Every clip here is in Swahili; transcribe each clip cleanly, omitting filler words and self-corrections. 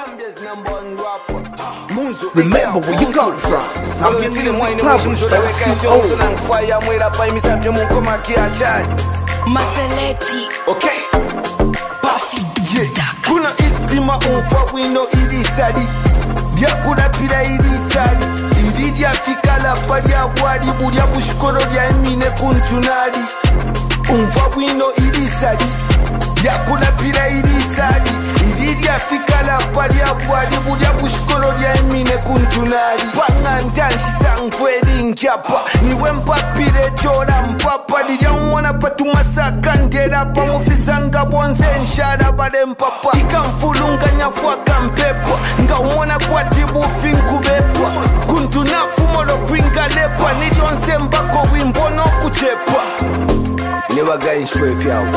Remember where you come from. Something music problems don't see old. Maseleti. Okay. Kuna istima umfa wino ilisadi. Yakuna pila ilisadi. Ilidia fika la pali ya wadi. Budia bushkoro ya emine kuntunadi. Umfa wino ilisadi. Yakuna pila ilisadi. Ilidia fika la pali ya wadi. Budia bushkoro ya emine kuntunadi. Pangandanshi sangweli nkyapa. Niwe mpapire chola mpapa. Lidia mwana patu masaka ndela pa mufizanga bonze nshara bale mpapa. Ikamfulunga nyafwa kampepa. Nga umona kwa tibu finku bepa. Kuntunafu molo kwinga lepa. Nilionse mbako wimbono kuchepa. Never guys shwe fyao.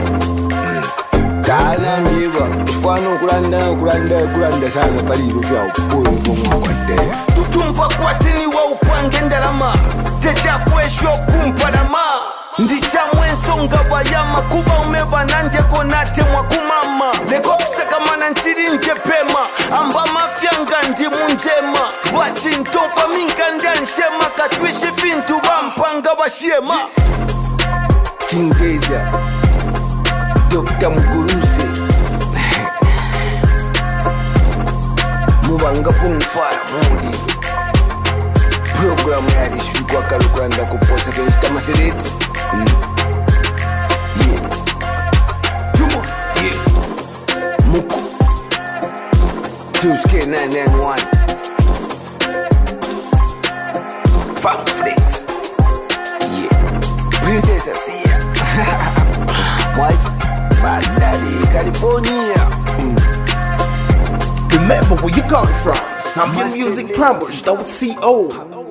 Kana mbiwa Ufano kulanda sana pali vyao. Puri vumwa kwa defu. Tutumva kwa tini wa upange ndalama. Techa kwesho kumpalama. Ndicha mwenso nga bayama. Kuba umeba nanje konate mwa kumama. Leko kuseka mana nchiri nkepema. Amba mafyanga ndi munjema. Wachi ntonfa minka ndanshema. Katwishi fintu bampanga bashema. King Deza Dr. Muguruze Mubanga kumfara mudi Program ya lishwikwa kalukuranda kuposa kwenye masereti. Yeah Juma Yeah Muku Tuske 991 Funk Flex Yeah Princess Asia Mwaji Bandari California. Remember where you come from. Something music problems don't see old.